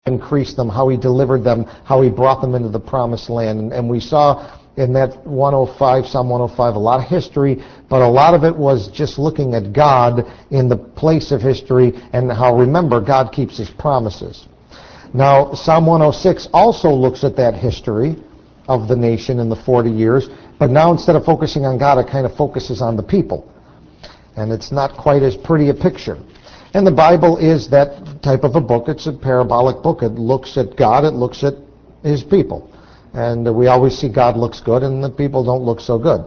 increased them, how he delivered them, how he brought them into the promised land. And we saw in that 105, Psalm 105, a lot of history, but a lot of it was just looking at God in the place of history and how, remember, God keeps his promises. Now, Psalm 106 also looks at that history of the nation in the 40 years, but now instead of focusing on God, it kind of focuses on the people. And it's not quite as pretty a picture. And the Bible is that type of a book. It's a parabolic book. It looks at God, it looks at his people. And we always see God looks good and the people don't look so good.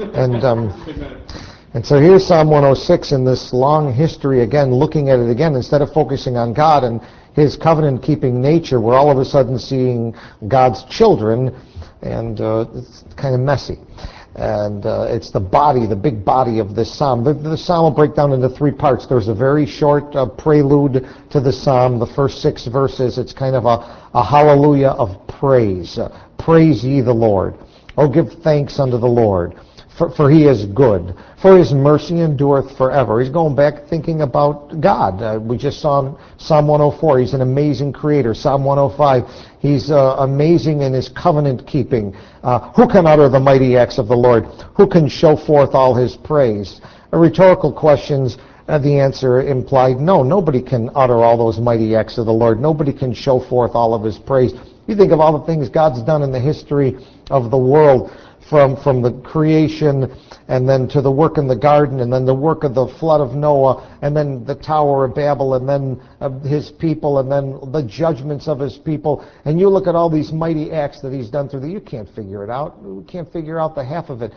And so here's Psalm 106 in this long history, again, looking at it again, instead of focusing on God and his covenant-keeping nature, we're all of a sudden seeing God's children, and it's kind of messy. And it's the body, the big body of this psalm. The psalm will break down into three parts. There's a very short prelude to the psalm, the first 6 verses. It's kind of a hallelujah of praise. Praise ye the Lord. Oh, give thanks unto the Lord, for he is good. For his mercy endureth forever. He's going back thinking about God. We just saw Psalm 104. He's an amazing creator. Psalm 105. He's amazing in his covenant keeping. Who can utter the mighty acts of the Lord? Who can show forth all his praise? Rhetorical questions. The answer implied no. Nobody can utter all those mighty acts of the Lord. Nobody can show forth all of his praise. You think of all the things God's done in the history of the world, from the creation and then to the work in the garden and then the work of the flood of Noah and then the Tower of Babel and then his people and then the judgments of his people. And you look at all these mighty acts that he's done through you can't figure it out. You can't figure out the half of it.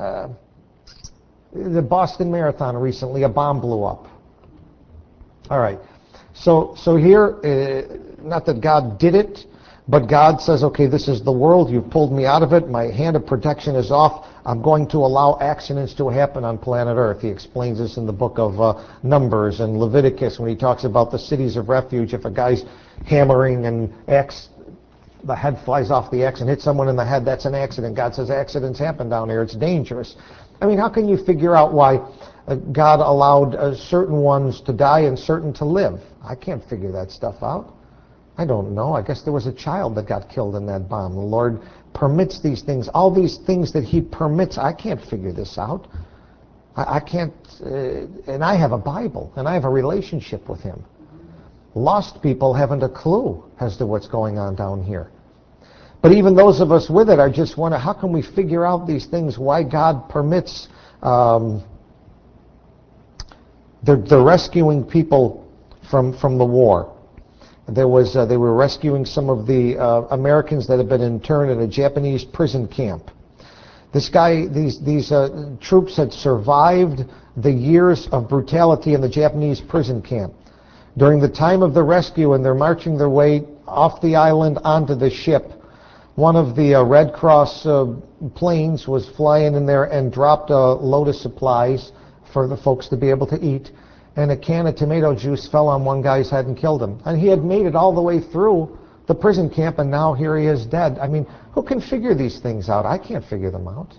The Boston Marathon recently, a bomb blew up. All right. So here, not that God did it, but God says, okay, this is the world. You've pulled me out of it. My hand of protection is off. I'm going to allow accidents to happen on planet Earth. He explains this in the book of Numbers and Leviticus when he talks about the cities of refuge. If a guy's hammering and the head flies off the axe and hits someone in the head, that's an accident. God says accidents happen down here. It's dangerous. I mean, how can you figure out why God allowed certain ones to die and certain to live? I can't figure that stuff out. I don't know. I guess there was a child that got killed in that bomb. The Lord permits these things. All these things that he permits, I can't figure this out. I can't, and I have a Bible, and I have a relationship with him. Lost people haven't a clue as to what's going on down here. But even those of us with it are just wondering, how can we figure out these things, why God permits the rescuing people from the war. They were rescuing some of the Americans that had been interned in a Japanese prison camp. These troops had survived the years of brutality in the Japanese prison camp. During the time of the rescue, and they're marching their way off the island onto the ship, one of the Red Cross planes was flying in there and dropped a load of supplies for the folks to be able to eat. And a can of tomato juice fell on one guy's head and killed him. And he had made it all the way through the prison camp, and now here he is dead. I mean, who can figure these things out? I can't figure them out.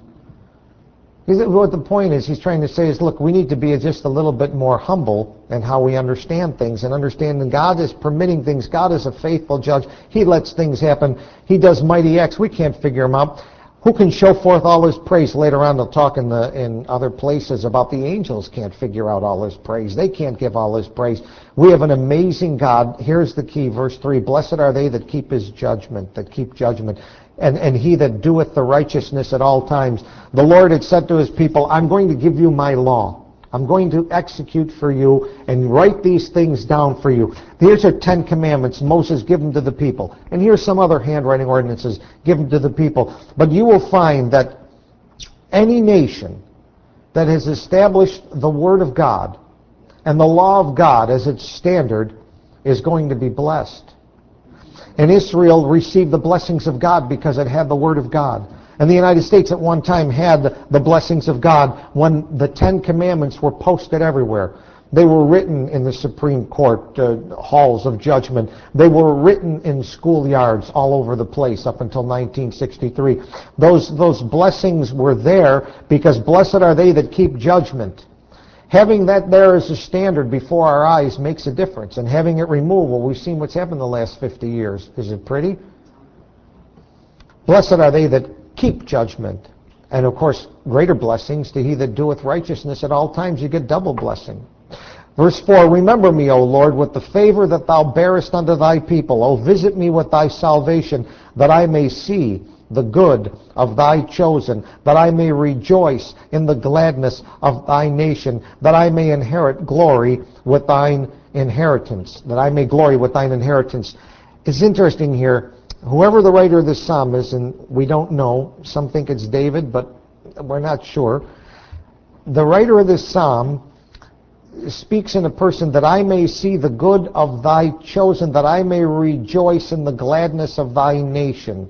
What the point is, he's trying to say is, look, we need to be just a little bit more humble in how we understand things, and understand that God is permitting things. God is a faithful judge. He lets things happen. He does mighty acts. We can't figure them out. Who can show forth all his praise? Later on they'll talk in other places about the angels can't figure out all his praise. They can't give all his praise. We have an amazing God. Here's the key, verse 3. Blessed are they that keep his judgment, that keep judgment, and he that doeth the righteousness at all times. The Lord had said to his people, I'm going to give you my law. I'm going to execute for you and write these things down for you. Here's our 10 commandments Moses given to the people. And here's some other handwriting ordinances given to the people. But you will find that any nation that has established the Word of God and the law of God as its standard is going to be blessed. And Israel received the blessings of God because it had the Word of God. And the United States at one time had the blessings of God when the 10 Commandments were posted everywhere. They were written in the Supreme Court halls of judgment. They were written in schoolyards all over the place up until 1963. Those blessings were there because blessed are they that keep judgment. Having that there as a standard before our eyes makes a difference. And having it removed, well, we've seen what's happened the last 50 years. Is it pretty? Blessed are they that keep judgment. And of course, greater blessings to he that doeth righteousness at all times. You get double blessing. Verse 4, remember me, O Lord, with the favor that thou bearest unto thy people. O visit me with thy salvation, that I may see the good of thy chosen, that I may rejoice in the gladness of thy nation, that I may inherit glory with thine inheritance, that I may glory with thine inheritance. It's interesting here, whoever the writer of this psalm is, and we don't know, some think it's David, but we're not sure. The writer of this psalm speaks in a person that I may see the good of thy chosen, that I may rejoice in the gladness of thy nation.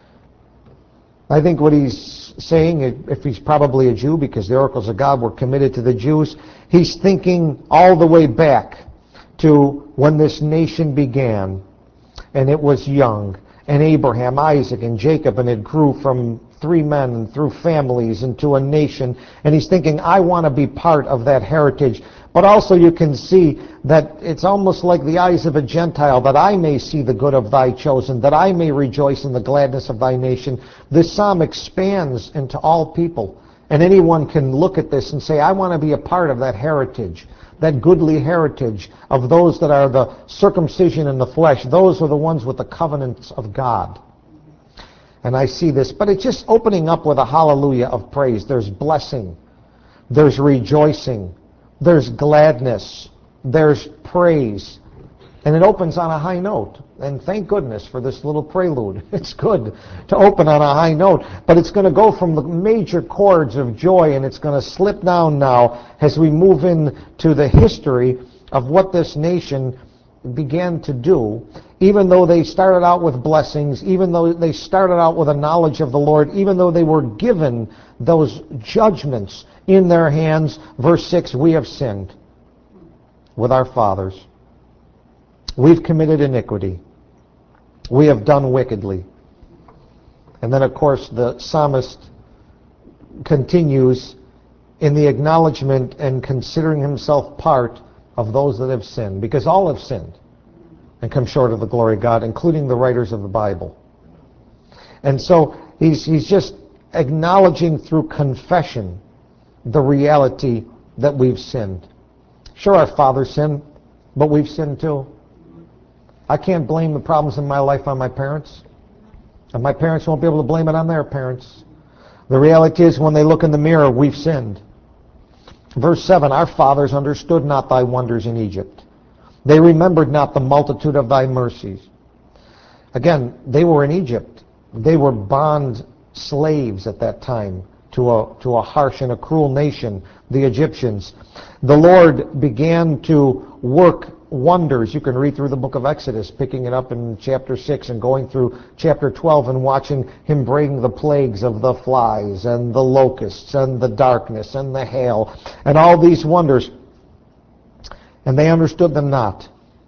I think what he's saying, if he's probably a Jew, because the oracles of God were committed to the Jews, he's thinking all the way back to when this nation began, and it was young, and Abraham, Isaac, and Jacob, and it grew from 3 men and through families into a nation, and he's thinking, I want to be part of that heritage. But also you can see that it's almost like the eyes of a Gentile, that I may see the good of thy chosen, that I may rejoice in the gladness of thy nation. This psalm expands into all people, and anyone can look at this and say, I want to be a part of that heritage, that goodly heritage of those that are the circumcision in the flesh. Those are the ones with the covenants of God. And I see this, but it's just opening up with a hallelujah of praise. There's blessing, there's rejoicing, there's gladness, there's praise, and it opens on a high note. And thank goodness for this little prelude. It's good to open on a high note, but it's going to go from the major chords of joy, and it's going to slip down now as we move into the history of what this nation began to do. Even though they started out with blessings, even though they started out with a knowledge of the Lord, even though they were given those judgments in their hands, verse 6, we have sinned with our fathers. We've committed iniquity. We have done wickedly. And then, of course, the psalmist continues in the acknowledgement and considering himself part of those that have sinned, because all have sinned and come short of the glory of God, including the writers of the Bible. And so he's just acknowledging through confession the reality that we've sinned. Sure, our fathers sinned, but we've sinned too. I can't blame the problems in my life on my parents, and my parents won't be able to blame it on their parents. The reality is, when they look in the mirror, we've sinned. Verse 7, our fathers understood not thy wonders in Egypt. They remembered not the multitude of thy mercies. Again, they were in Egypt. They were bond slaves at that time to a harsh and a cruel nation, the Egyptians. The Lord began to work wonders. You can read through the book of Exodus, picking it up in chapter 6 and going through chapter 12 and watching him bring the plagues of the flies and the locusts and the darkness and the hail and all these wonders. And they understood them not.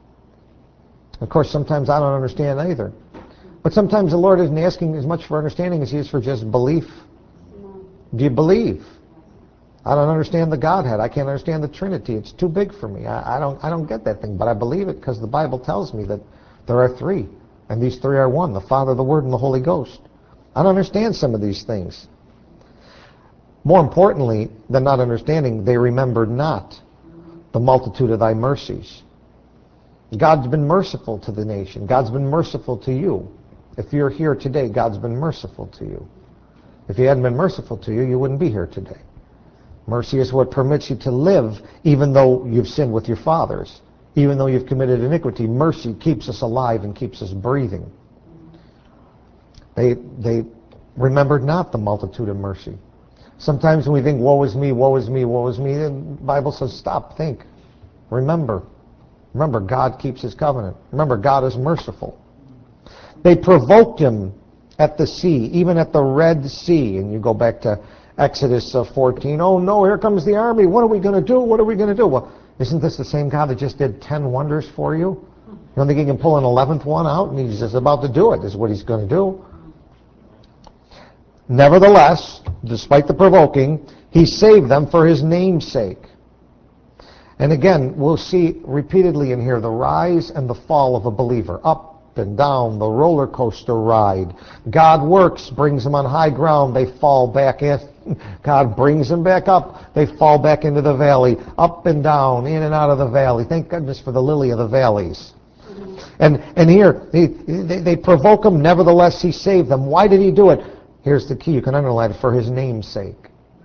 Of course, sometimes I don't understand either. But sometimes the Lord isn't asking as much for understanding as he is for just belief. Do you believe? I don't understand the Godhead. I can't understand the Trinity. It's too big for me. I don't get that thing. But I believe it because the Bible tells me that there are 3. And these 3 are one, the Father, the Word, and the Holy Ghost. I don't understand some of these things. More importantly than not understanding, they remembered not the multitude of thy mercies. God's been merciful to the nation. God's been merciful to you. If you're here today, God's been merciful to you. If he hadn't been merciful to you, you wouldn't be here today. Mercy is what permits you to live even though you've sinned with your fathers. Even though you've committed iniquity, mercy keeps us alive and keeps us breathing. They remembered not the multitude of mercy. Sometimes when we think, woe is me, woe is me, woe is me, the Bible says, stop, think, remember. Remember, God keeps his covenant. Remember, God is merciful. They provoked him at the sea, even at the Red Sea. And you go back to Exodus 14. Oh no, here comes the army. What are we going to do? What are we going to do? Well, isn't this the same God that just did 10 wonders for you? You don't think he can pull an 11th one out? And he's just about to do it. This is what he's going to do. Nevertheless, despite the provoking, he saved them for his name's sake. And again, we'll see repeatedly in here the rise and the fall of a believer. Up and down the roller coaster ride. God works, brings them on high ground, they fall back in. God brings them back up, they fall back into the valley. Up and down, in and out of the valley. Thank goodness for the lily of the valleys. And here, they provoke him, nevertheless he saved them. Why did he do it? Here's the key, you can underline it, for his name's sake.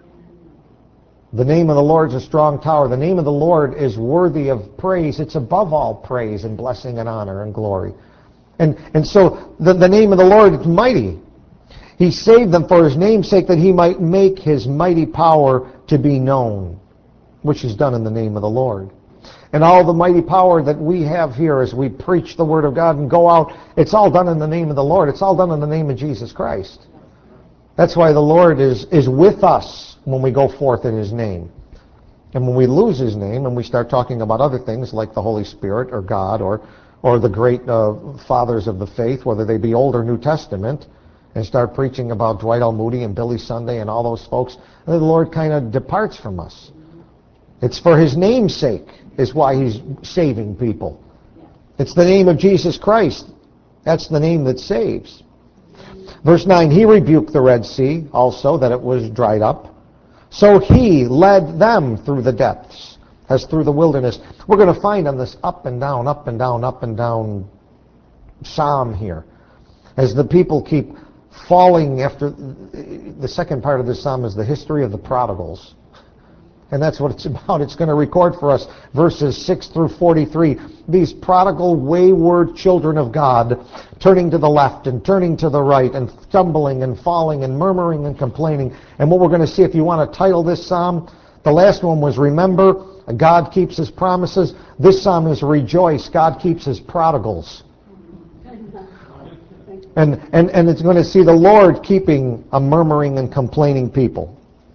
The name of the Lord is a strong tower. The name of the Lord is worthy of praise. It's above all praise and blessing and honor and glory. And so the name of the Lord is mighty. He saved them for his name's sake, that he might make his mighty power to be known, which is done in the name of the Lord. And all the mighty power that we have here as we preach the Word of God and go out, it's all done in the name of the Lord. It's all done in the name of Jesus Christ. That's why the Lord is with us when we go forth in his name. And when we lose his name and we start talking about other things like the Holy Spirit or God or the great fathers of the faith, whether they be Old or New Testament, and start preaching about Dwight L. Moody and Billy Sunday and all those folks, the Lord kind of departs from us. It's for his name's sake is why he's saving people. It's the name of Jesus Christ. That's the name that saves. Verse 9, he rebuked the Red Sea also, that it was dried up. So he led them through the depths, as through the wilderness. We're going to find on this up and down, up and down, up and down psalm here, as the people keep falling after. The second part of this psalm is the history of the prodigals. And that's what it's about. It's going to record for us verses 6 through 43. These prodigal, wayward children of God turning to the left and turning to the right and stumbling and falling and murmuring and complaining. And what we're going to see, if you want to title this psalm, the last one was Remember, God keeps his promises. This psalm is Rejoice, God keeps his prodigals. And it's going to see the Lord keeping a murmuring and complaining people.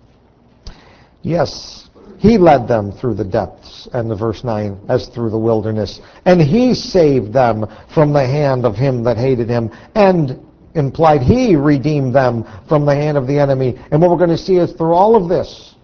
Yes, he led them through the depths, and the verse 9, as through the wilderness. And he saved them from the hand of him that hated him, and implied he redeemed them from the hand of the enemy. And what we're going to see is through all of this,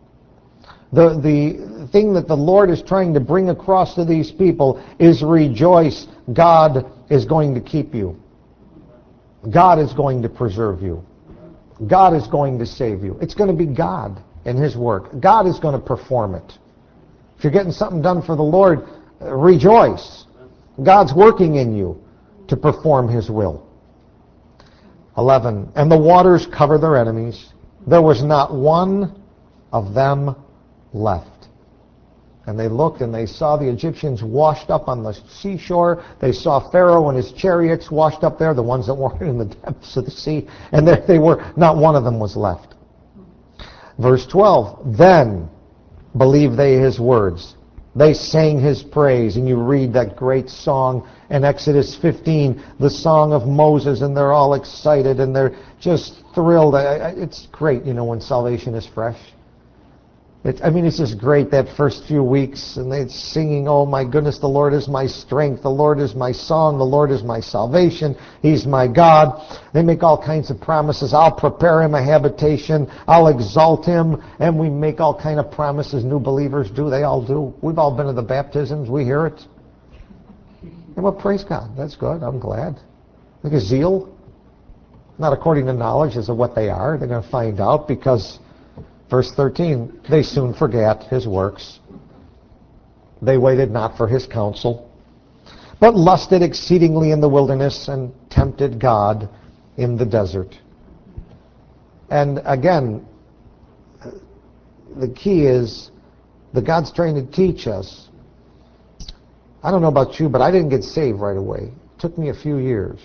the thing that the Lord is trying to bring across to these people is rejoice. God is going to keep you. God is going to preserve you. God is going to save you. It's going to be God in his work. God is going to perform it. If you're getting something done for the Lord, rejoice. God's working in you to perform his will. 11, and the waters covered their enemies. There was not one of them left. And they looked and they saw the Egyptians washed up on the seashore. They saw Pharaoh and his chariots washed up there, the ones that weren't in the depths of the sea. And there they were, not one of them was left. Verse 12, then believed they his words. They sang his praise. And you read that great song in Exodus 15, the song of Moses, and they're all excited and they're just thrilled. It's great, when salvation is fresh. It's just great that first few weeks, and they're singing, oh my goodness, the Lord is my strength, the Lord is my song, the Lord is my salvation, he's my God. They make all kinds of promises. I'll prepare him a habitation, I'll exalt him, and we make all kind of promises. New believers do, they all do. We've all been to the baptisms, we hear it. And well, praise God, that's good, I'm glad. Look at zeal, not according to knowledge as of what they are. They're going to find out, because verse 13, they soon forgot his works. They waited not for his counsel, but lusted exceedingly in the wilderness and tempted God in the desert. And again, the key is that God's trying to teach us. I don't know about you, but I didn't get saved right away. It took me a few years.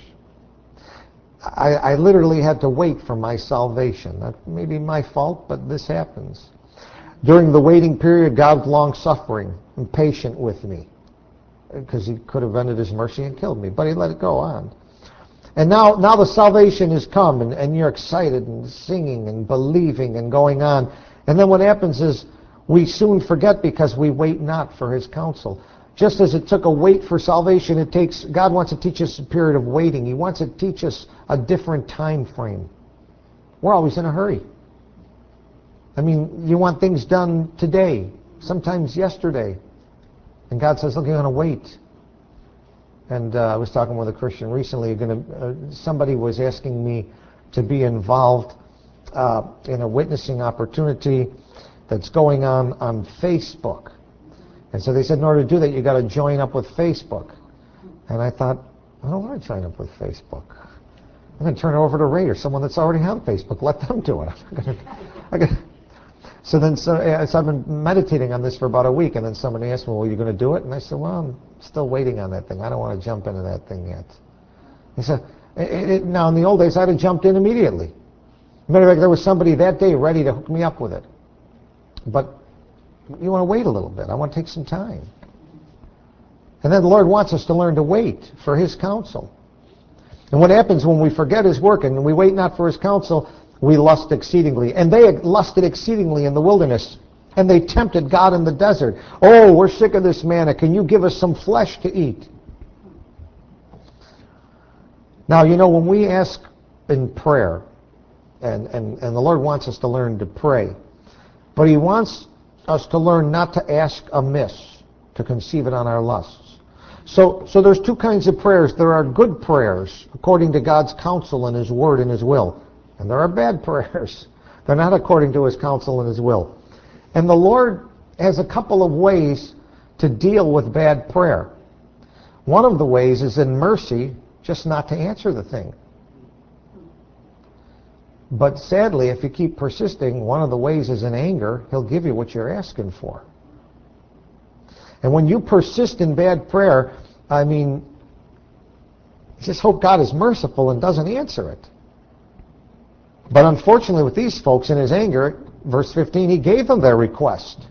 I literally had to wait for my salvation. That may be my fault, but this happens. During the waiting period, God's long-suffering and patient with me, because he could have ended his mercy and killed me, but he let it go on. And now the salvation has come, and you're excited and singing and believing and going on. And then what happens is we soon forget, because we wait not for his counsel. Just as it took a wait for salvation, God wants to teach us a period of waiting. He wants to teach us a different time frame. We're always in a hurry. You want things done today, sometimes yesterday. And God says, look, you're going to wait. And I was talking with a Christian recently. Somebody was asking me to be involved in a witnessing opportunity that's going on Facebook. And so they said, in order to do that, you got to join up with Facebook. And I thought, I don't want to join up with Facebook. I'm going to turn it over to Ray or someone that's already on Facebook. Let them do it. So I've been meditating on this for about a week, and then somebody asked me, well, are you going to do it? And I said, well, I'm still waiting on that thing. I don't want to jump into that thing yet. He said, now in the old days, I'd have jumped in immediately. Matter of fact, there was somebody that day ready to hook me up with it. But you want to wait a little bit. I want to take some time. And then the Lord wants us to learn to wait for His counsel. And what happens when we forget His work and we wait not for His counsel, we lust exceedingly. And they lusted exceedingly in the wilderness. And they tempted God in the desert. Oh, we're sick of this manna. Can you give us some flesh to eat? Now, when we ask in prayer, and the Lord wants us to learn to pray, but He wants us to learn not to ask amiss, to conceive it on our lusts. So there's two kinds of prayers. There are good prayers according to God's counsel and His word and His will. And there are bad prayers. They're not according to His counsel and His will. And the Lord has a couple of ways to deal with bad prayer. One of the ways is in mercy, just not to answer the thing. But sadly, if you keep persisting, one of the ways is in anger. He'll give you what you're asking for. And when you persist in bad prayer, just hope God is merciful and doesn't answer it. But unfortunately with these folks, in His anger, verse 15, He gave them their request.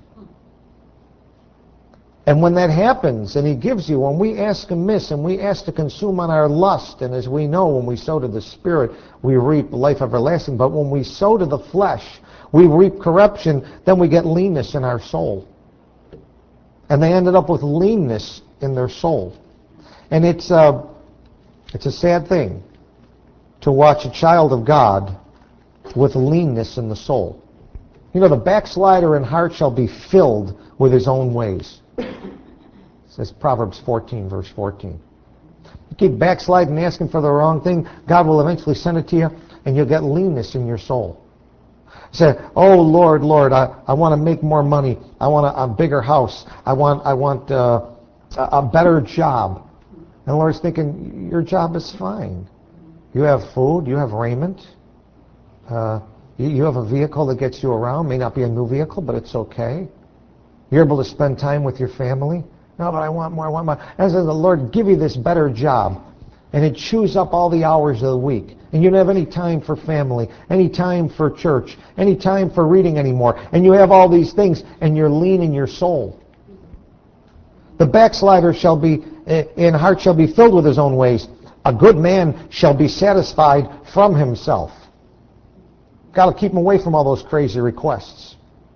And when that happens, and He gives you, when we ask amiss and we ask to consume on our lust, and as we know, when we sow to the Spirit, we reap life everlasting. But when we sow to the flesh, we reap corruption, then we get leanness in our soul. And they ended up with leanness in their soul. And it's a sad thing to watch a child of God with leanness in the soul. The backslider in heart shall be filled with his own ways. It says Proverbs 14, verse 14. You keep backsliding and asking for the wrong thing, God will eventually send it to you, and you'll get leanness in your soul. Say, oh Lord, I want to make more money. I want a bigger house. I want a better job. And the Lord's thinking, your job is fine. You have food. You have raiment. You have a vehicle that gets you around. May not be a new vehicle, but it's okay. You're able to spend time with your family. No, but I want more. And so the Lord give you this better job. And it chews up all the hours of the week. And you don't have any time for family, any time for church, any time for reading anymore. And you have all these things, and you're lean in your soul. The backslider in heart shall be filled with his own ways. A good man shall be satisfied from himself. Got to keep him away from all those crazy requests.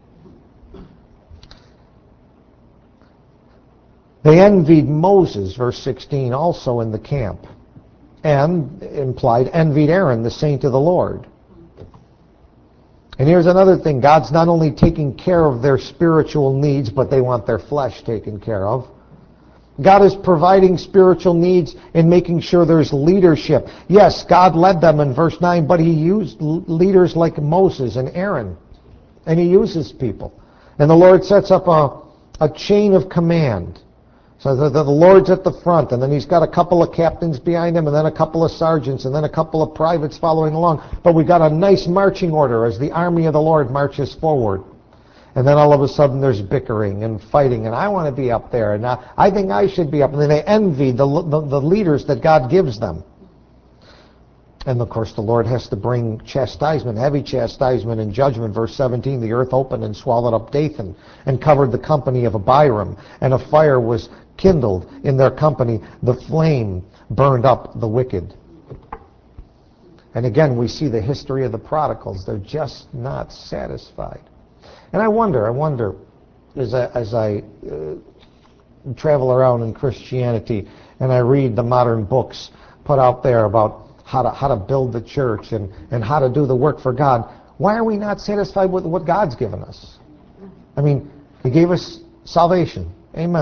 They envied Moses, verse 16, also in the camp. And, implied, envied Aaron, the saint of the Lord. And here's another thing. God's not only taking care of their spiritual needs, but they want their flesh taken care of. God is providing spiritual needs and making sure there's leadership. Yes, God led them in verse 9, but He used leaders like Moses and Aaron. And He uses people. And the Lord sets up a chain of command. So the Lord's at the front, and then He's got a couple of captains behind Him, and then a couple of sergeants, and then a couple of privates following along. But we've got a nice marching order as the army of the Lord marches forward. And then all of a sudden there's bickering and fighting, and I want to be up there, and I think I should be up. And then they envy the leaders that God gives them. And of course the Lord has to bring chastisement, heavy chastisement and judgment. Verse 17, the earth opened and swallowed up Dathan and covered the company of Abiram, and a fire was kindled in their company. The flame burned up the wicked. And again, we see the history of the prodigals. They're just not satisfied. And I wonder, as I travel around in Christianity and I read the modern books put out there about how to build the church and how to do the work for God, why are we not satisfied with what God's given us? I mean, He gave us salvation. Amen.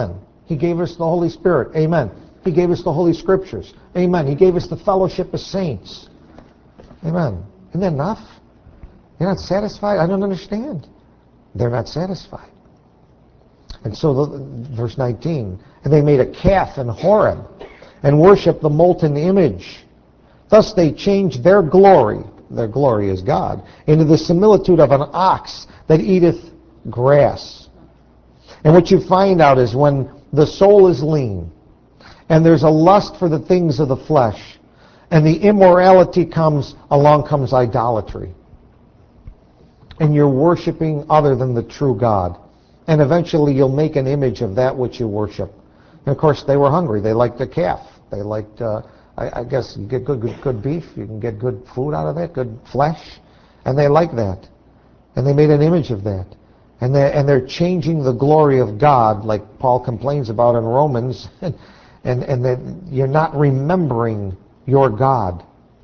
He gave us the Holy Spirit. Amen. He gave us the Holy Scriptures. Amen. He gave us the fellowship of saints. Amen. Isn't that enough? You're not satisfied? I don't understand. They're not satisfied. And so, verse 19, and they made a calf in Horeb and worshipped the molten image. Thus they changed their glory is God, into the similitude of an ox that eateth grass. And what you find out is when the soul is lean, and there's a lust for the things of the flesh, and the immorality comes, along comes idolatry. And you're worshiping other than the true God. And eventually you'll make an image of that which you worship. And of course they were hungry. They liked a calf. They liked, I guess, you get good beef. You can get good food out of it, good flesh. And they like that. And they made an image of that. And they're changing the glory of God, like Paul complains about in Romans. And that you're not remembering your God.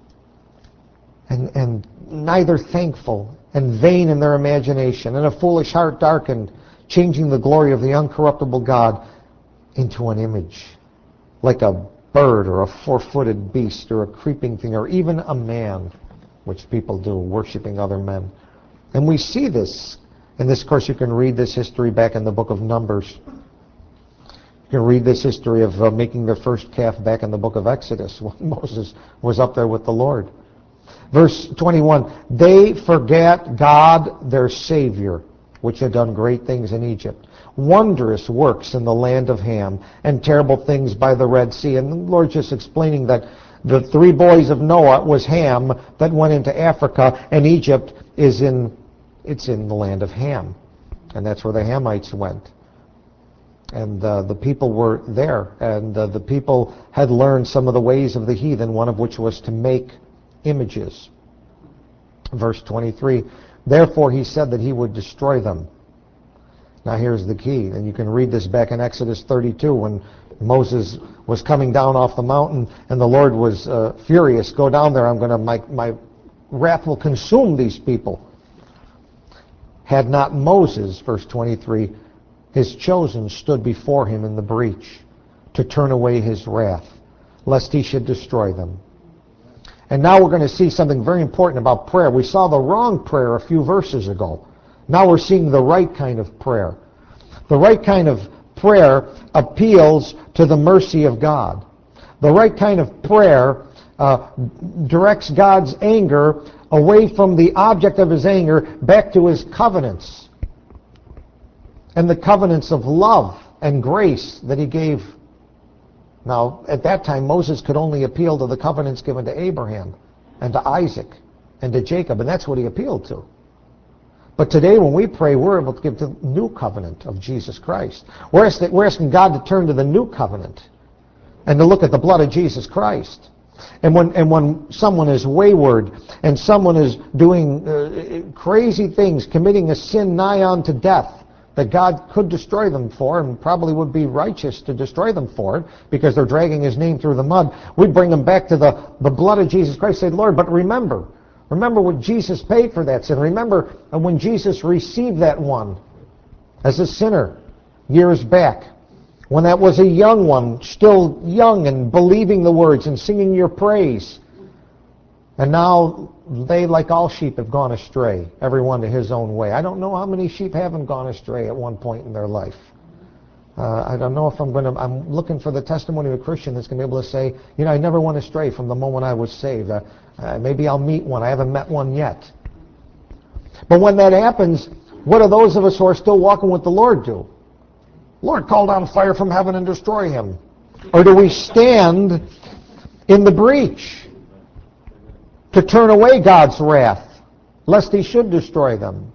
And neither thankful, and vain in their imagination, and a foolish heart darkened, changing the glory of the uncorruptible God into an image, like a bird or a four-footed beast or a creeping thing or even a man, which people do, worshiping other men. And we see this. In this course, you can read this history back in the book of Numbers. You can read this history of making their first calf back in the book of Exodus when Moses was up there with the Lord. Verse 21, they forgat God their Savior, which had done great things in Egypt, wondrous works in the land of Ham, and terrible things by the Red Sea. And the Lord just explaining that the three boys of Noah was Ham that went into Africa, and Egypt it's in the land of Ham. And that's where the Hamites went. And the people were there, and the people had learned some of the ways of the heathen, one of which was to make images. Verse 23, therefore he said that he would destroy them. Now here's the key, and you can read this back in Exodus 32 when Moses was coming down off the mountain and the Lord was furious. Go down there, my wrath will consume these people. Had not Moses, verse 23, his chosen stood before him in the breach to turn away his wrath, lest he should destroy them. And now we're going to see something very important about prayer. We saw the wrong prayer a few verses ago. Now we're seeing the right kind of prayer. The right kind of prayer appeals to the mercy of God. The right kind of prayer directs God's anger away from the object of his anger back to his covenants. And the covenants of love and grace that he gave. Now, at that time, Moses could only appeal to the covenants given to Abraham and to Isaac and to Jacob, and that's what he appealed to. But today, when we pray, we're able to give the new covenant of Jesus Christ. We're asking God to turn to the new covenant and to look at the blood of Jesus Christ. And when someone is wayward and someone is doing crazy things, committing a sin nigh unto death, that God could destroy them for, and probably would be righteous to destroy them for it, because they're dragging his name through the mud, we bring them back to the blood of Jesus Christ. Say, Lord, but remember what Jesus paid for that sin. Remember when Jesus received that one as a sinner years back, when that was a young one, still young and believing the words and singing your praise. And now they, like all sheep, have gone astray, everyone to his own way. I don't know how many sheep haven't gone astray at one point in their life. I don't know if I'm looking for the testimony of a Christian that's going to be able to say, I never went astray from the moment I was saved. Maybe I'll meet one. I haven't met one yet. But when that happens, what do those of us who are still walking with the Lord do? Lord, call down fire from heaven and destroy him. Or do we stand in the breach to turn away God's wrath, lest he should destroy them?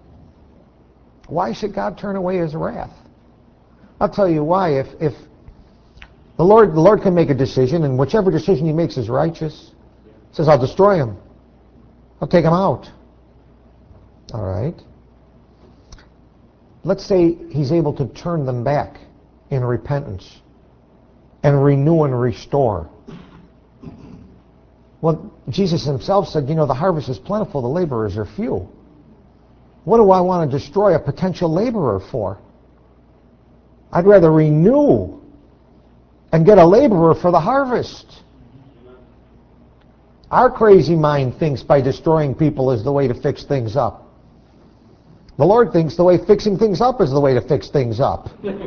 Why should God turn away his wrath? I'll tell you why. If the Lord can make a decision, and whichever decision he makes is righteous, he says, I'll destroy him. I'll take him out. All right. Let's say he's able to turn them back in repentance and renew and restore. Well, Jesus himself said, the harvest is plentiful, the laborers are few. What do I want to destroy a potential laborer for? I'd rather renew and get a laborer for the harvest. Our crazy mind thinks by destroying people is the way to fix things up. The Lord thinks the way fixing things up is the way to fix things up.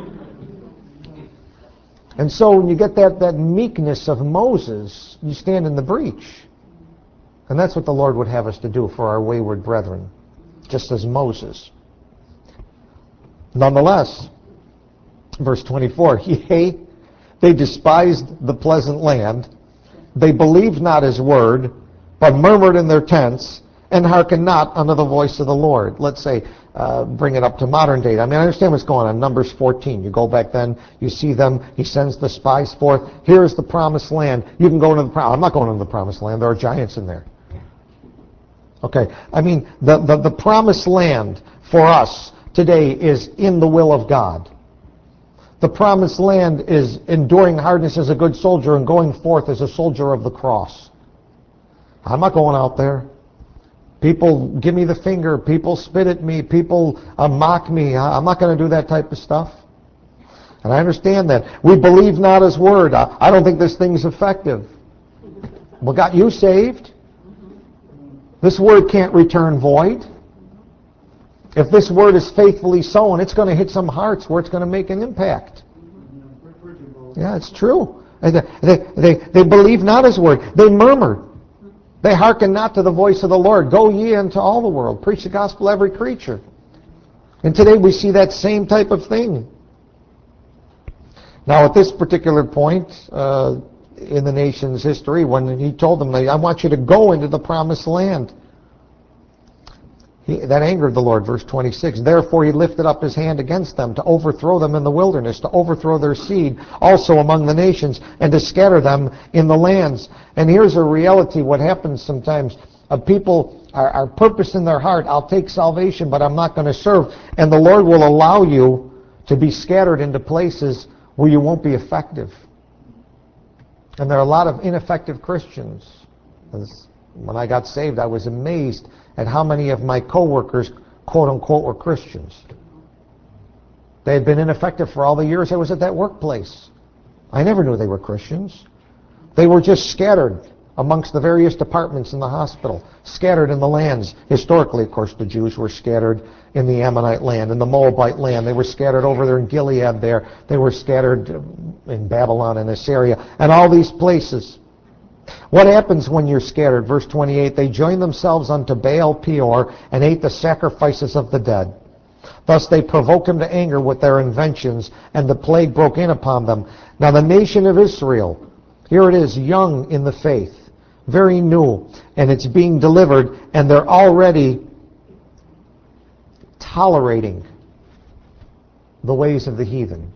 And so when you get that meekness of Moses, you stand in the breach. And that's what the Lord would have us to do for our wayward brethren, just as Moses. Nonetheless, verse 24, yea, they despised the pleasant land. They believed not his word, but murmured in their tents, and hearkened not unto the voice of the Lord. Let's say, bring it up to modern day. I mean, I understand what's going on. Numbers 14. You go back then, you see them. He sends the spies forth. Here's the promised land. You can go into the promised. I'm not going into the promised land. There are giants in there. Okay. I mean, the promised land for us today is in the will of God. The promised land is enduring hardness as a good soldier and going forth as a soldier of the cross. I'm not going out there. People give me the finger. People spit at me. People mock me. I'm not going to do that type of stuff. And I understand that. We believe not his word. I don't think this thing's effective. Well, got you saved? This word can't return void. If this word is faithfully sown, it's going to hit some hearts where it's going to make an impact. Yeah, it's true. They believe not his word. They murmured. They hearken not to the voice of the Lord. Go ye into all the world. Preach the gospel to every creature. And today we see that same type of thing. Now at this particular point in the nation's history, when he told them, I want you to go into the promised land. That angered the Lord, verse 26. Therefore he lifted up his hand against them to overthrow them in the wilderness, to overthrow their seed also among the nations, and to scatter them in the lands. And here's a reality, what happens sometimes. People are purpose in their heart, I'll take salvation, but I'm not going to serve. And the Lord will allow you to be scattered into places where you won't be effective. And there are a lot of ineffective Christians. When I got saved, I was amazed at how many of my coworkers, quote unquote, were Christians. They had been ineffective for all the years I was at that workplace. I never knew they were Christians. They were just scattered amongst the various departments in the hospital, scattered in the lands. Historically, of course, the Jews were scattered in the Ammonite land, in the Moabite land. They were scattered over there in Gilead there. They were scattered in Babylon and Assyria and all these places. What happens when you're scattered? Verse 28, they joined themselves unto Baal Peor and ate the sacrifices of the dead. Thus they provoked him to anger with their inventions, and the plague broke in upon them. Now the nation of Israel, here it is, young in the faith, very new, and it's being delivered, and they're already tolerating the ways of the heathen.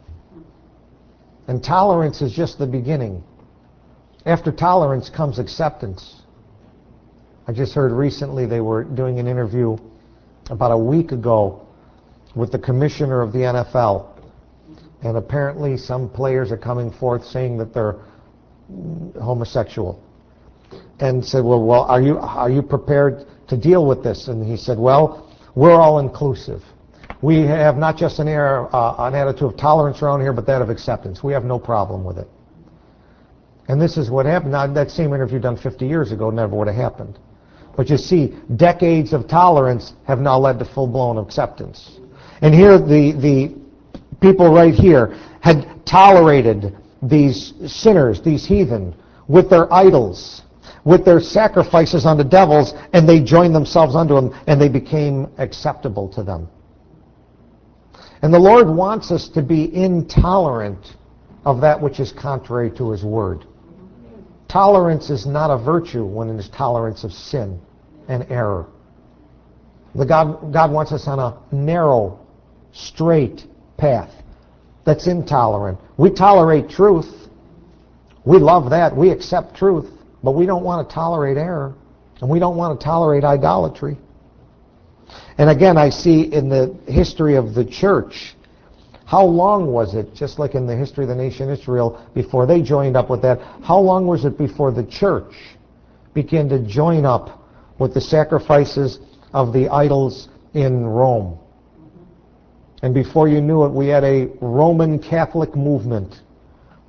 And tolerance is just the beginning. After tolerance comes acceptance. I just heard recently they were doing an interview about a week ago with the commissioner of the NFL. And apparently some players are coming forth saying that they're homosexual. And said, well, are you prepared to deal with this? And he said, well, we're all inclusive. We have not just an attitude of tolerance around here, but that of acceptance. We have no problem with it. And this is what happened. Now, that same interview done 50 years ago never would have happened. But you see, decades of tolerance have now led to full-blown acceptance. And here, the people right here had tolerated these sinners, these heathen, with their idols, with their sacrifices unto devils, and they joined themselves unto them, and they became acceptable to them. And the Lord wants us to be intolerant of that which is contrary to his word. Tolerance is not a virtue when it is tolerance of sin and error. God wants us on a narrow, straight path that's intolerant. We tolerate truth. We love that. We accept truth. But we don't want to tolerate error. And we don't want to tolerate idolatry. And again, I see in the history of the church, how long was it, just like in the history of the nation Israel, before they joined up with that, how long was it before the church began to join up with the sacrifices of the idols in Rome? And before you knew it, we had a Roman Catholic movement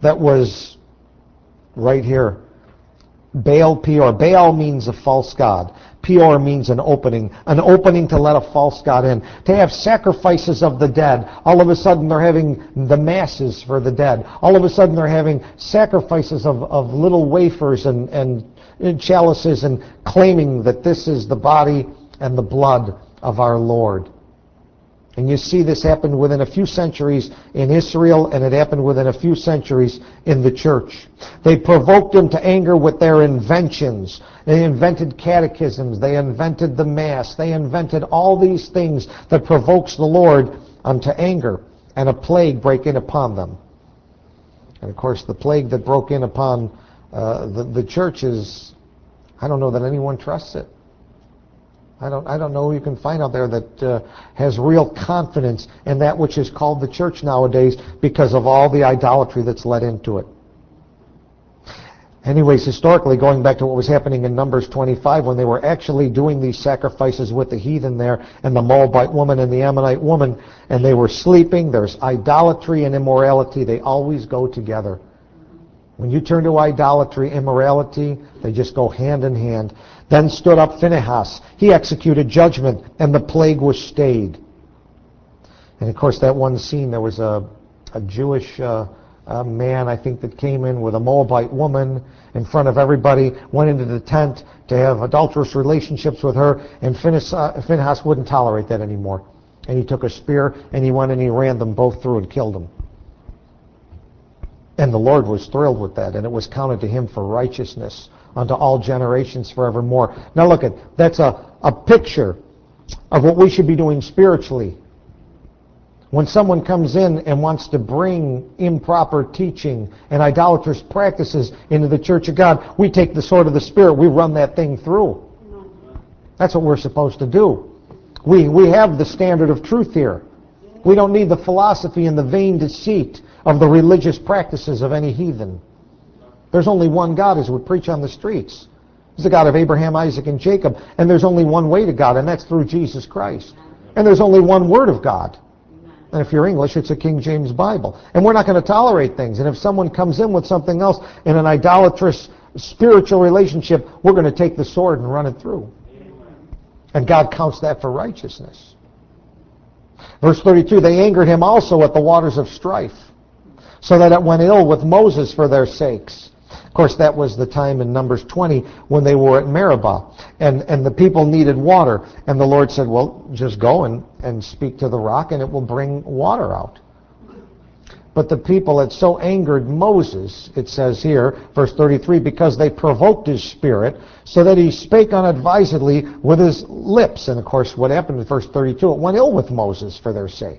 that was right here. Baal Peor. Baal means a false god. Peor means an opening to let a false god in. To have sacrifices of the dead. All of a sudden they're having the masses for the dead. All of a sudden they're having sacrifices of little wafers and chalices and claiming that this is the body and the blood of our Lord. And you see this happen within a few centuries in Israel, and it happened within a few centuries in the church. They provoked him to anger with their inventions. They invented catechisms. They invented the Mass. They invented all these things that provokes the Lord unto anger, and a plague break in upon them. And of course, the plague that broke in upon the church is, I don't know that anyone trusts it. I don't know who you can find out there that has real confidence in that which is called the church nowadays because of all the idolatry that's led into it. Anyways, historically, going back to what was happening in Numbers 25, when they were actually doing these sacrifices with the heathen there, and the Moabite woman and the Ammonite woman, and they were sleeping, there's idolatry and immorality. They always go together. When you turn to idolatry, immorality, they just go hand in hand. Then stood up Phinehas. He executed judgment, and the plague was stayed. And of course, that one scene, there was a Jewish man, I think, that came in with a Moabite woman in front of everybody, went into the tent to have adulterous relationships with her, and Phinehas wouldn't tolerate that anymore. And he took a spear, and he went and he ran them both through and killed them. And the Lord was thrilled with that, and it was counted to him for righteousness unto all generations forevermore. Now look at, that's a picture of what we should be doing spiritually. When someone comes in and wants to bring improper teaching and idolatrous practices into the church of God, we take the sword of the Spirit, we run that thing through. That's what we're supposed to do. We have the standard of truth here. We don't need the philosophy and the vain deceit of the religious practices of any heathen. There's only one God, as we preach on the streets. He's the God of Abraham, Isaac, and Jacob. And there's only one way to God, and that's through Jesus Christ. And there's only one Word of God. And if you're English, it's a King James Bible. And we're not going to tolerate things. And if someone comes in with something else in an idolatrous spiritual relationship, we're going to take the sword and run it through. And God counts that for righteousness. Verse 32, they angered him also at the waters of strife, so that it went ill with Moses for their sakes. Of course, that was the time in Numbers 20 when they were at Meribah, and the people needed water. And the Lord said, well, just go and speak to the rock, and it will bring water out. But the people had so angered Moses, it says here, verse 33, because they provoked his spirit, so that he spake unadvisedly with his lips. And of course, what happened in verse 32, it went ill with Moses for their sake.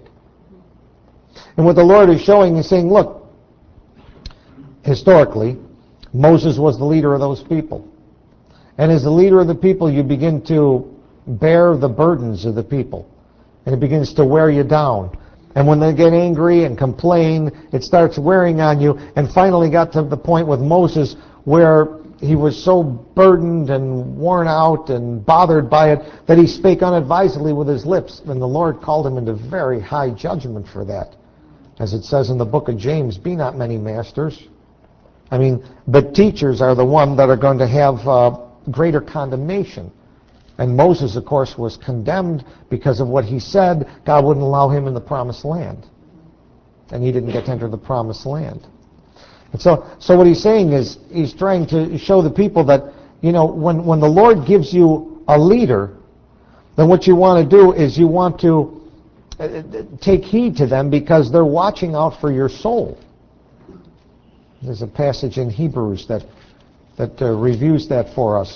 And what the Lord is showing is saying, look, historically, Moses was the leader of those people. And as the leader of the people, you begin to bear the burdens of the people. And it begins to wear you down. And when they get angry and complain, it starts wearing on you. And finally got to the point with Moses where he was so burdened and worn out and bothered by it that he spake unadvisedly with his lips. And the Lord called him into very high judgment for that. As it says in the book of James, be not many masters. I mean, but teachers are the one that are going to have greater condemnation. And Moses, of course, was condemned because of what he said. God wouldn't allow him in the promised land. And he didn't get to enter the promised land. And so what he's saying is, he's trying to show the people that, you know, when the Lord gives you a leader, then what you want to do is you want to take heed to them because they're watching out for your soul. There's a passage in Hebrews that reviews that for us.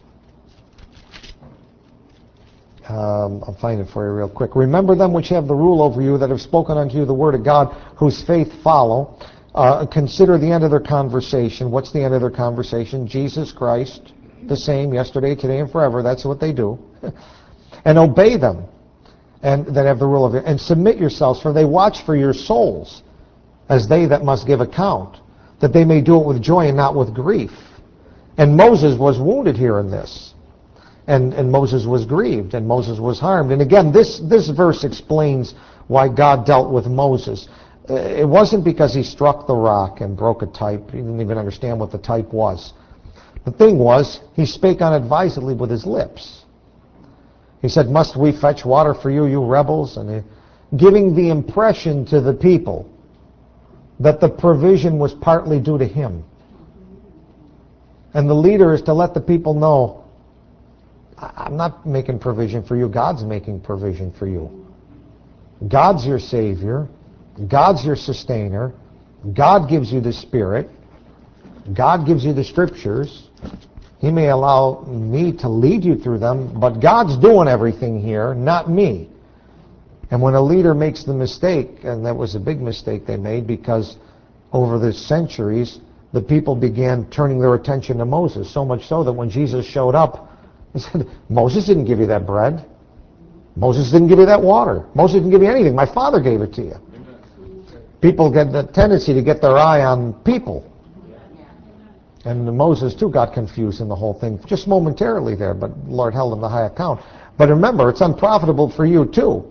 I'll find it for you real quick. Remember them which have the rule over you, that have spoken unto you the word of God, whose faith follow. Consider the end of their conversation. What's the end of their conversation? Jesus Christ, the same yesterday, today, and forever. That's what they do. And obey them, and that have the rule of you. And submit yourselves, for they watch for your souls, as they that must give account, that they may do it with joy and not with grief. And Moses was wounded here in this. And Moses was grieved, and Moses was harmed. And again, this verse explains why God dealt with Moses. It wasn't because he struck the rock and broke a type. He didn't even understand what the type was. The thing was, he spake unadvisedly with his lips. He said, must we fetch water for you, you rebels? And giving the impression to the people that the provision was partly due to him. And the leader is to let the people know, I'm not making provision for you, God's making provision for you. God's your Savior. God's your sustainer. God gives you the Spirit. God gives you the Scriptures. He may allow me to lead you through them, but God's doing everything here, not me. And when a leader makes the mistake, and that was a big mistake they made, because over the centuries, the people began turning their attention to Moses, so much so that when Jesus showed up, he said, Moses didn't give you that bread. Moses didn't give you that water. Moses didn't give you anything. My Father gave it to you. People get the tendency to get their eye on people. And Moses, too, got confused in the whole thing, just momentarily there, but the Lord held him to high account. But remember, it's unprofitable for you, too.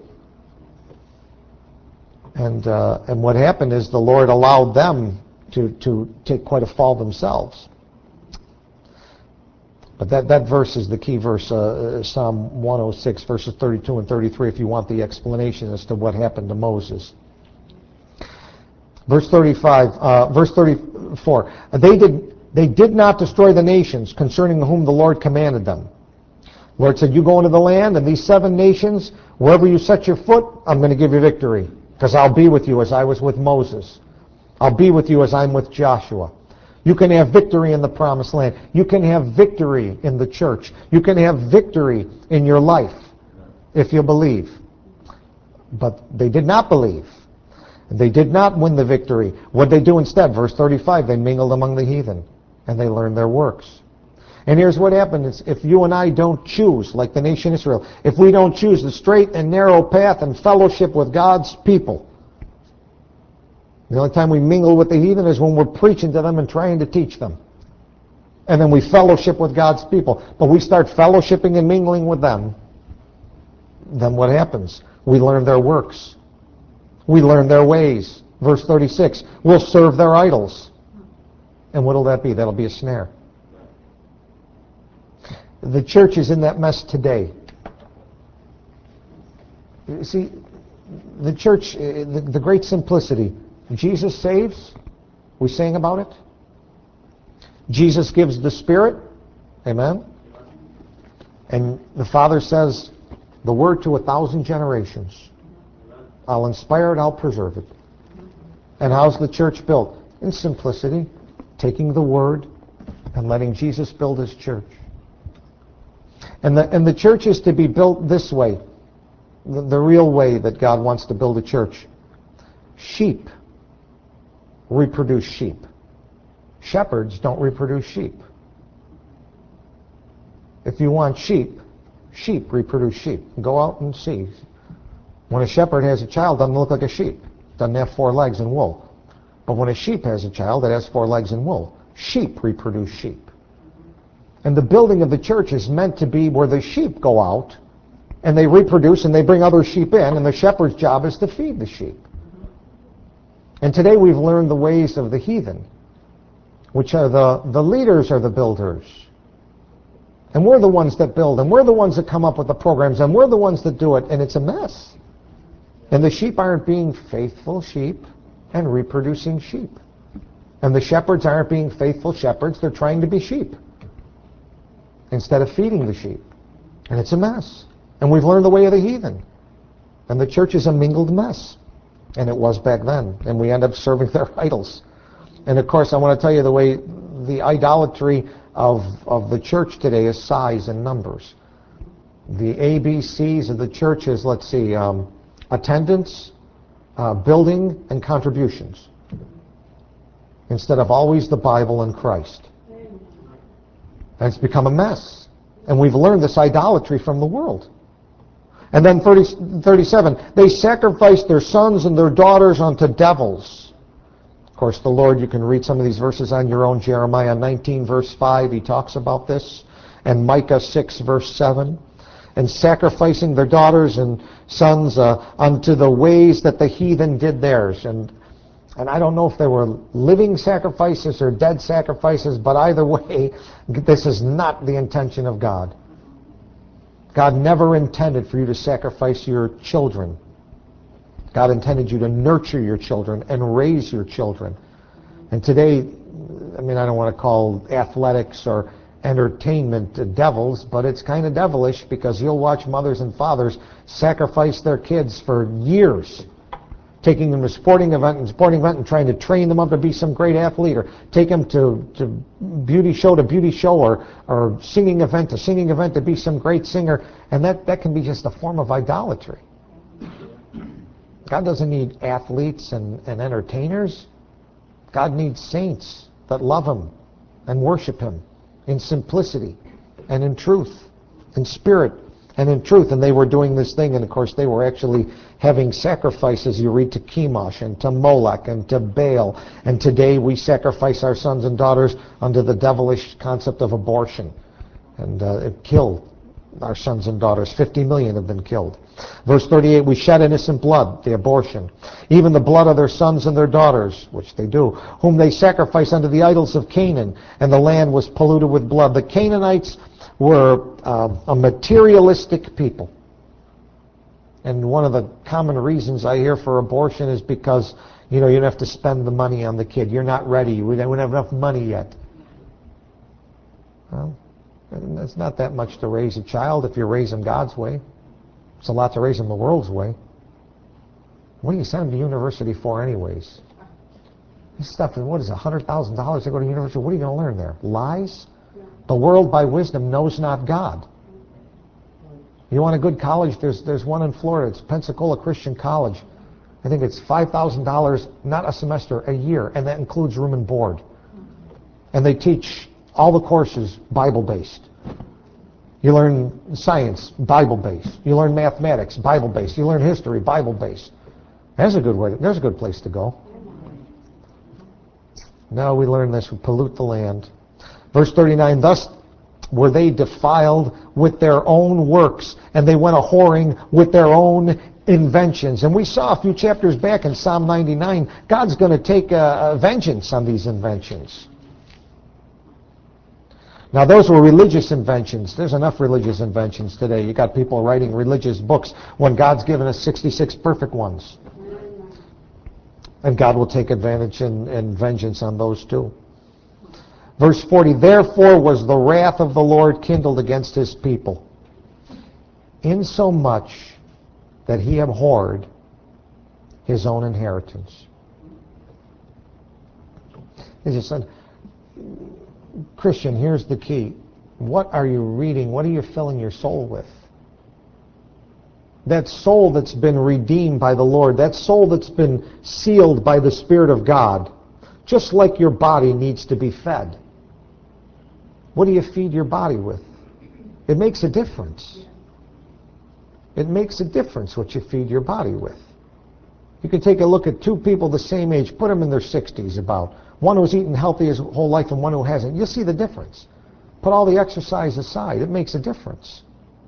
And what happened is the Lord allowed them to take quite a fall themselves. But that verse is the key verse, Psalm 106, verses 32 and 33, if you want the explanation as to what happened to Moses. Verse 34, they did not destroy the nations concerning whom the Lord commanded them. The Lord said, you go into the land, and these 7 nations, wherever you set your foot, I'm going to give you victory, because I'll be with you as I was with Moses. I'll be with you as I'm with Joshua. You can have victory in the promised land. You can have victory in the church. You can have victory in your life if you believe. But they did not believe. They did not win the victory. What did they do instead? Verse 35, they mingled among the heathen, and they learned their works. And here's what happens if you and I don't choose, like the nation Israel, if we don't choose the straight and narrow path and fellowship with God's people. The only time we mingle with the heathen is when we're preaching to them and trying to teach them. And then we fellowship with God's people. But we start fellowshipping and mingling with them, then what happens? We learn their works. We learn their ways. Verse 36, we'll serve their idols. And what'll that be? That'll be a snare. The church is in that mess today. You see, the church, the great simplicity, Jesus saves, we sang about it. Jesus gives the Spirit, amen. And the Father says, the Word to 1,000 generations. I'll inspire it, I'll preserve it. And how's the church built? In simplicity, taking the Word and letting Jesus build His church. And the church is to be built this way, the real way that God wants to build a church. Sheep reproduce sheep. Shepherds don't reproduce sheep. If you want sheep, sheep reproduce sheep. Go out and see. When a shepherd has a child, it doesn't look like a sheep. It doesn't have 4 legs and wool. But when a sheep has a child, it has 4 legs and wool. Sheep reproduce sheep. And the building of the church is meant to be where the sheep go out and they reproduce and they bring other sheep in, and the shepherd's job is to feed the sheep. And today we've learned the ways of the heathen, which are the leaders are the builders. And we're the ones that build, and we're the ones that come up with the programs, and we're the ones that do it, and it's a mess. And the sheep aren't being faithful sheep and reproducing sheep. And the shepherds aren't being faithful shepherds, they're trying to be sheep instead of feeding the sheep. And it's a mess. And we've learned the way of the heathen. And the church is a mingled mess. And it was back then. And we end up serving their idols. And of course, I want to tell you the way the idolatry of the church today is size and numbers. The ABCs of the church is, let's see, attendance, building, and contributions. Instead of always the Bible and Christ. And it's become a mess. And we've learned this idolatry from the world. And then 37, they sacrificed their sons and their daughters unto devils. Of course, the Lord, you can read some of these verses on your own. Jeremiah 19, verse 5, he talks about this. And Micah 6, verse 7. And sacrificing their daughters and sons unto the ways that the heathen did theirs. And And I don't know if they were living sacrifices or dead sacrifices, but either way, this is not the intention of God. God never intended for you to sacrifice your children. God intended you to nurture your children and raise your children. And today, I mean, I don't want to call athletics or entertainment devils, but it's kind of devilish because you'll watch mothers and fathers sacrifice their kids for years, taking them to sporting event and trying to train them up to be some great athlete, or take them to beauty show or singing event to be some great singer, and that can be just a form of idolatry. God doesn't need athletes and entertainers. God needs saints that love Him and worship Him in simplicity and in truth, in spirit and in truth. And they were doing this thing, and of course they were actually having sacrifices. You read to Chemosh and to Molech and to Baal. And today we sacrifice our sons and daughters under the devilish concept of abortion. And it killed our sons and daughters. 50 million have been killed. Verse 38, we shed innocent blood, the abortion, even the blood of their sons and their daughters, which they do, whom they sacrifice unto the idols of Canaan, and the land was polluted with blood. The Canaanites were a materialistic people. And one of the common reasons I hear for abortion is because, you don't have to spend the money on the kid. You're not ready. We don't have enough money yet. Well, it's not that much to raise a child if you raise them God's way. It's a lot to raise them the world's way. What do you send them to university for anyways? This stuff, what is it, $100,000 to go to university? What are you going to learn there? Lies? The world by wisdom knows not God. You want a good college? There's one in Florida. It's Pensacola Christian College. I think it's $5,000, not a semester, a year, and that includes room and board. And they teach all the courses Bible-based. You learn science, Bible-based. You learn mathematics, Bible-based. You learn history, Bible-based. There's a good place to go. Now we learn this, we pollute the land. Verse 39, thus were they defiled with their own works, and they went a-whoring with their own inventions. And we saw a few chapters back in Psalm 99, God's going to take vengeance on these inventions. Now those were religious inventions. There's enough religious inventions today. You got people writing religious books when God's given us 66 perfect ones. And God will take advantage and vengeance on those too. Verse 40, therefore was the wrath of the Lord kindled against His people, insomuch that He abhorred His own inheritance. He just said, Christian, here's the key. What are you reading? What are you filling your soul with? That soul that's been redeemed by the Lord, that soul that's been sealed by the Spirit of God, just like your body needs to be fed. What do you feed your body with? It makes a difference. It makes a difference what you feed your body with. You can take a look at two people the same age, put them in their 60s about. One who's eaten healthy his whole life and one who hasn't. You'll see the difference. Put all the exercise aside. It makes a difference.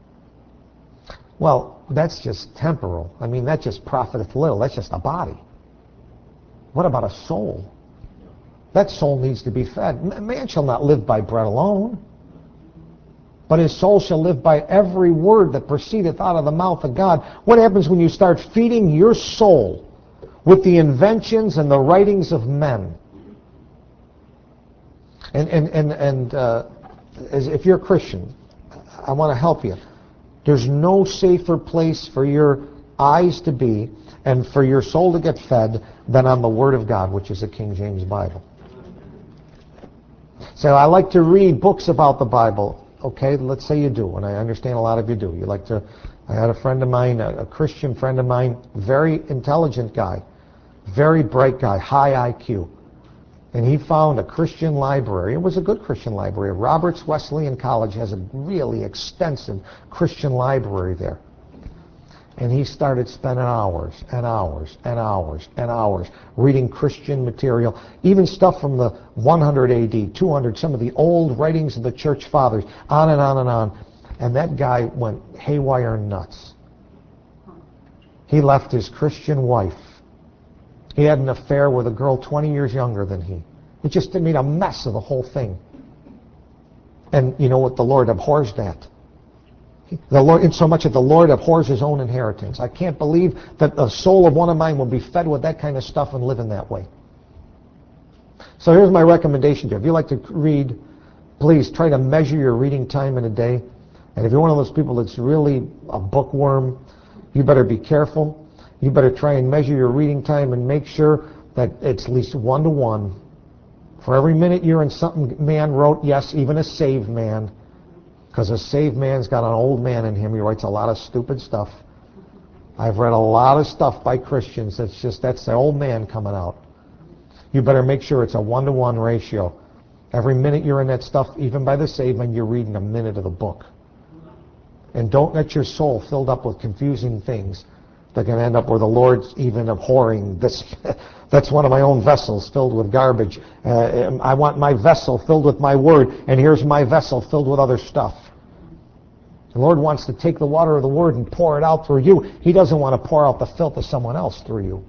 Well, that's just temporal. I mean, that just profiteth little. That's just a body. What about a soul? That soul needs to be fed. Man shall not live by bread alone, but his soul shall live by every word that proceedeth out of the mouth of God. What happens when you start feeding your soul with the inventions and the writings of men? And if you're a Christian, I want to help you. There's no safer place for your eyes to be and for your soul to get fed than on the Word of God, which is the King James Bible. So I like to read books about the Bible. Okay, let's say you do, and I understand a lot of you do. You like to. I had a friend of mine, a Christian friend of mine, very intelligent guy, very bright guy, high IQ. And he found a Christian library. It was a good Christian library. Roberts Wesleyan College has a really extensive Christian library there. And he started spending hours and hours and hours and hours reading Christian material, even stuff from the 100 AD, 200, some of the old writings of the church fathers, on and on and on. And that guy went haywire nuts. He left his Christian wife He had an affair with a girl 20 years younger than he. It just made a mess of the whole thing. And you know what? The Lord abhors that. The Lord, in so much that the Lord abhors his own inheritance. I can't believe that the soul of one of mine will be fed with that kind of stuff and live in that way. So here's my recommendation to you. If you like to read, please try to measure your reading time in a day. And if you're one of those people that's really a bookworm, you better be careful. You better try and measure your reading time and make sure that it's at least 1-to-1. For every minute you're in something man wrote, yes, even a saved man, because a saved man's got an old man in him. He writes a lot of stupid stuff. I've read a lot of stuff by Christians that's the old man coming out. You better make sure it's a 1-to-1 ratio. Every minute you're in that stuff, even by the saved man, you're reading a minute of the book. And don't get your soul filled up with confusing things that can end up where the Lord's even abhorring this. That's one of my own vessels filled with garbage. I want my vessel filled with my word, and here's my vessel filled with other stuff. The Lord wants to take the water of the word and pour it out through you. He doesn't want to pour out the filth of someone else through you.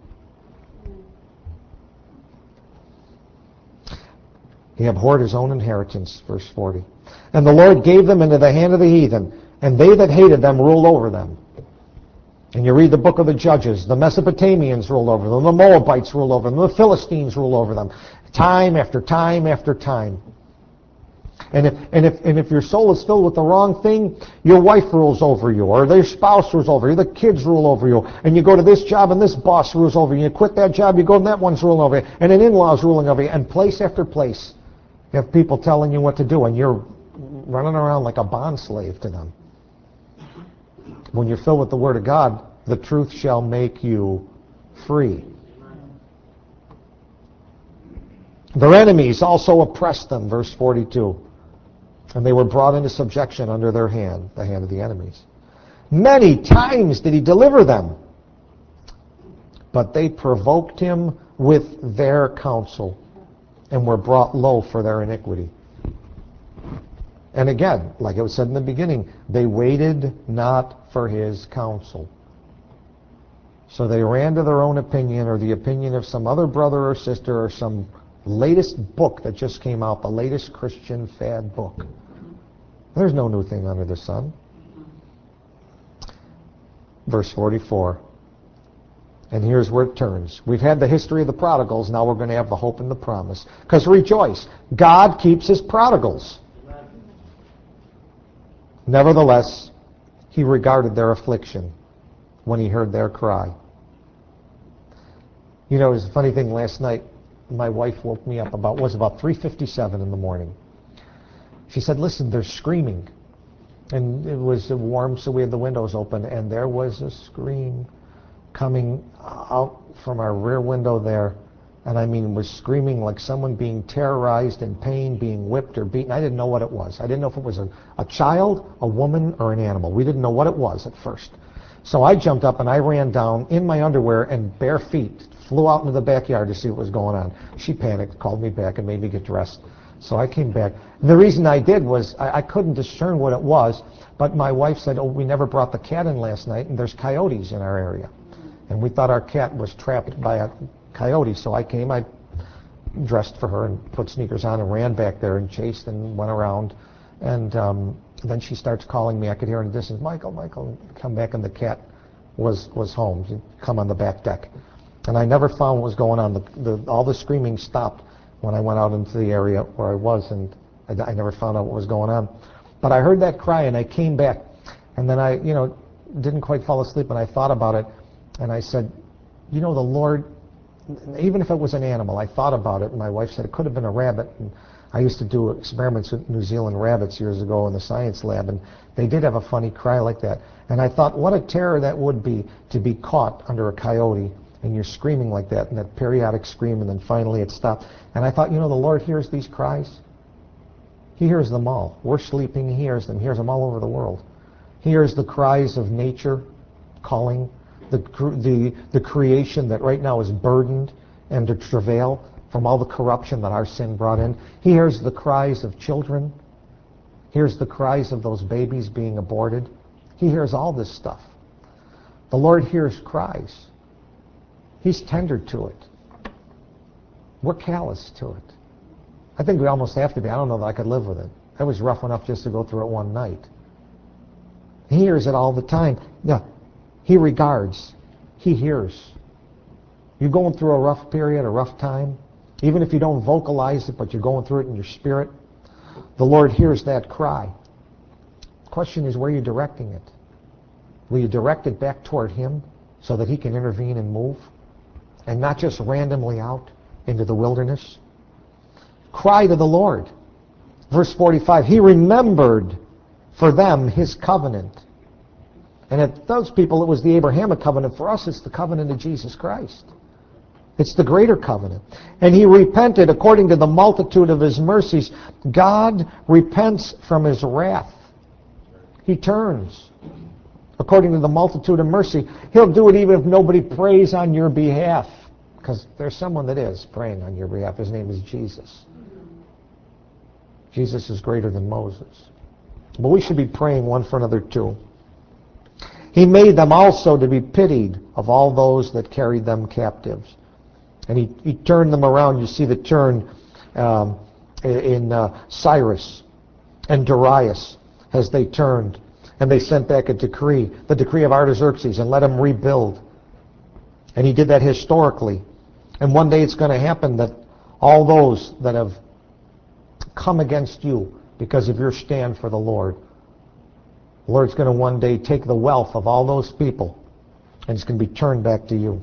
He abhorred his own inheritance, verse 40. And the Lord gave them into the hand of the heathen, and they that hated them ruled over them. And you read the book of the Judges, the Mesopotamians ruled over them, the Moabites ruled over them, the Philistines ruled over them, time after time after time. And if your soul is filled with the wrong thing, your wife rules over you, or their spouse rules over you, the kids rule over you, and you go to this job and this boss rules over you, you quit that job, you go and that one's ruling over you, and an in-law's ruling over you, and place after place you have people telling you what to do, and you're running around like a bond slave to them. When you're filled with the Word of God, the truth shall make you free. Their enemies also oppressed them, verse 42. And they were brought into subjection under their hand, the hand of the enemies. Many times did he deliver them, but they provoked him with their counsel and were brought low for their iniquity. And again, like it was said in the beginning, they waited not for his counsel. So they ran to their own opinion or the opinion of some other brother or sister or some latest book that just came out, the latest Christian fad book. There's no new thing under the sun. Verse 44. And here's where it turns. We've had the history of the prodigals, now we're going to have the hope and the promise. Because rejoice, God keeps his prodigals. Nevertheless, he regarded their affliction when he heard their cry. You know, it was a funny thing last night. My wife woke me up about 3:57 in the morning. She said, listen, they're screaming. And it was warm, so we had the windows open, and there was a scream coming out from our rear window there. And I mean, was screaming like someone being terrorized, in pain, being whipped or beaten. I didn't know what it was. I didn't know if it was a child, a woman, or an animal. We didn't know what it was at first. So I jumped up and I ran down in my underwear and bare feet, flew out into the backyard to see what was going on. She panicked, called me back, and made me get dressed. So I came back. And the reason I did was I couldn't discern what it was, but my wife said, oh, we never brought the cat in last night, and there's coyotes in our area. And we thought our cat was trapped by a coyote, so I dressed for her and put sneakers on and ran back there and chased and went around. And then she starts calling me. I could hear in the distance, Michael, Michael, come back, and the cat was home. She'd come on the back deck. And I never found what was going on. All the screaming stopped when I went out into the area where I was, and I never found out what was going on. But I heard that cry, and I came back. And then I, didn't quite fall asleep, and I thought about it. And I said, the Lord, even if it was an animal, I thought about it. And my wife said it could have been a rabbit. And I used to do experiments with New Zealand rabbits years ago in the science lab, and they did have a funny cry like that. And I thought, what a terror that would be to be caught under a coyote, and you're screaming like that, and that periodic scream, and then finally it stopped. And I thought, the Lord hears these cries. He hears them all. We're sleeping, he hears them. He hears them all over the world. He hears the cries of nature calling, the creation that right now is burdened and to travail from all the corruption that our sin brought in. He hears the cries of children. He hears the cries of those babies being aborted. He hears all this stuff. The Lord hears cries. He's tender to it. We're callous to it. I think we almost have to be. I don't know that I could live with it. That was rough enough just to go through it one night. He hears it all the time. No, he regards. He hears. You're going through a rough period, a rough time, even if you don't vocalize it, but you're going through it in your spirit, the Lord hears that cry. The question is, where are you directing it? Will you direct it back toward Him so that He can intervene and move? And not just randomly out into the wilderness? Cry to the Lord. Verse 45, He remembered for them His covenant. And at those people, it was the Abrahamic covenant. For us, it's the covenant of Jesus Christ. It's the greater covenant. And He repented according to the multitude of His mercies. God repents from His wrath. He turns according to the multitude of mercy. He'll do it even if nobody prays on your behalf. Because there's someone that is praying on your behalf. His name is Jesus. Jesus is greater than Moses. But we should be praying one for another too. He made them also to be pitied of all those that carried them captives. And he turned them around. You see the turn in Cyrus and Darius as they turned. And they sent back a decree, the decree of Artaxerxes, and let them rebuild. And he did that historically. And one day it's going to happen that all those that have come against you because of your stand for the Lord, the Lord's going to one day take the wealth of all those people and it's going to be turned back to you.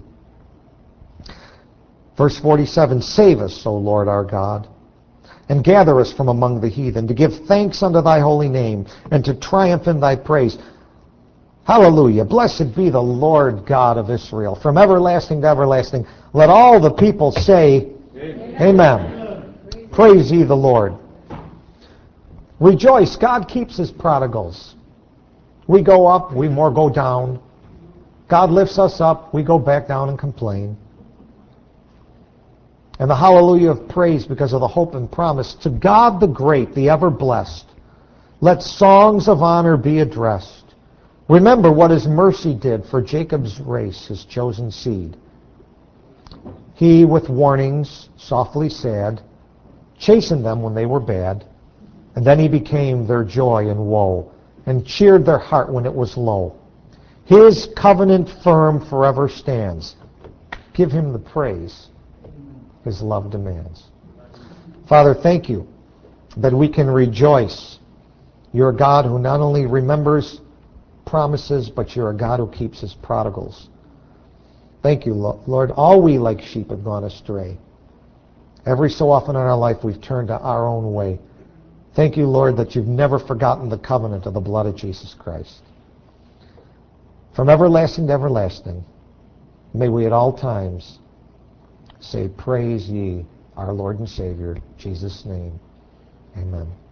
Verse 47, Save us, O Lord our God, and gather us from among the heathen, to give thanks unto thy holy name, and to triumph in thy praise. Hallelujah. Blessed be the Lord God of Israel, from everlasting to everlasting. Let all the people say, Amen. Amen. Praise ye the Lord. Rejoice. God keeps His prodigals. We go up, we more go down. God lifts us up, we go back down and complain. And the hallelujah of praise because of the hope and promise. To God the great, the ever blessed, let songs of honor be addressed. Remember what His mercy did for Jacob's race, His chosen seed. He, with warnings, softly sad, chastened them when they were bad, and then He became their joy in woe, and cheered their heart when it was low. His covenant firm forever stands. Give Him the praise His love demands. Father, thank You that we can rejoice. You're a God who not only remembers promises, but You're a God who keeps His prodigals. Thank You, Lord. All we like sheep have gone astray. Every so often in our life we've turned to our own way. Thank You, Lord, that You've never forgotten the covenant of the blood of Jesus Christ. From everlasting to everlasting, may we at all times say, Praise ye our Lord and Savior, Jesus' name. Amen.